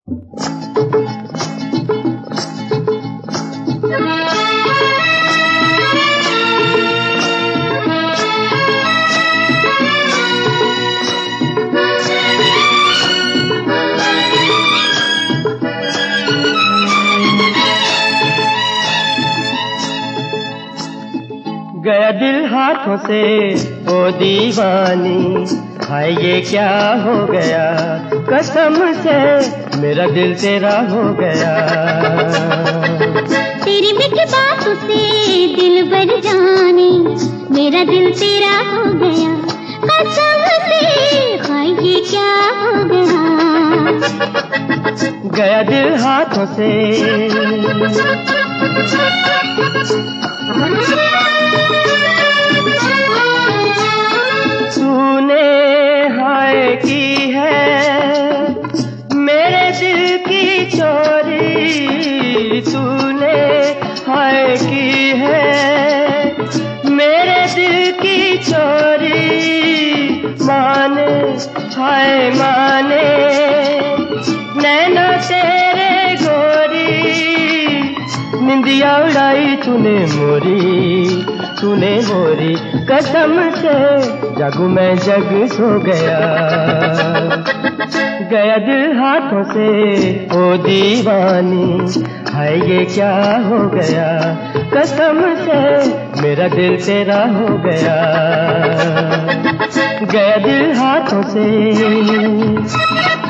गया दिल हाथों से ओ दीवानी, हाय ये क्या हो गया, कसम से मेरा दिल तेरा हो गया। तेरी मीठी बातों से दिल भर जाने, मेरा दिल तेरा हो गया, कसम से हाय ये क्या हो गया। गया दिल हाथों से तूने हाय की है मेरे दिल की चोरी, तूने हाय की है मेरे दिल की चोरी, माने हाय माने नैना तेरे गोरी, निंदिया उड़ाई तूने मोरी, तूने मोरी, कसम से जागू मैं जग सो गया। गया दिल हाथों से ओ दीवानी, हाय ये क्या हो गया, कसम से मेरा दिल तेरा हो गया। गया दिल हाथों से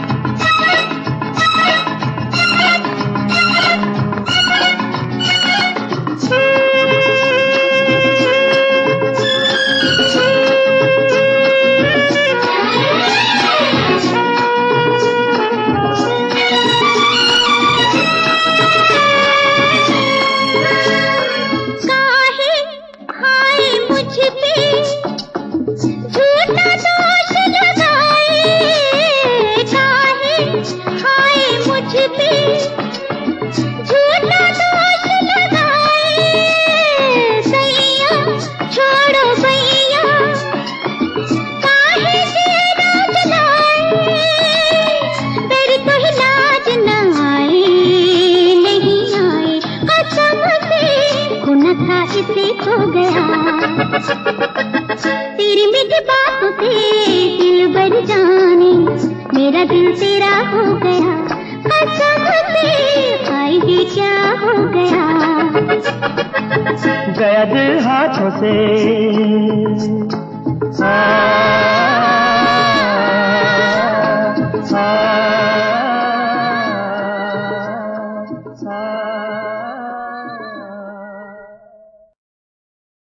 खो गया। तेरी मीठी बातों से दिल भर जाने, मेरा दिल तेरा हो गया, कसम से हाय ये क्या हो गया। गया दिल हाथों से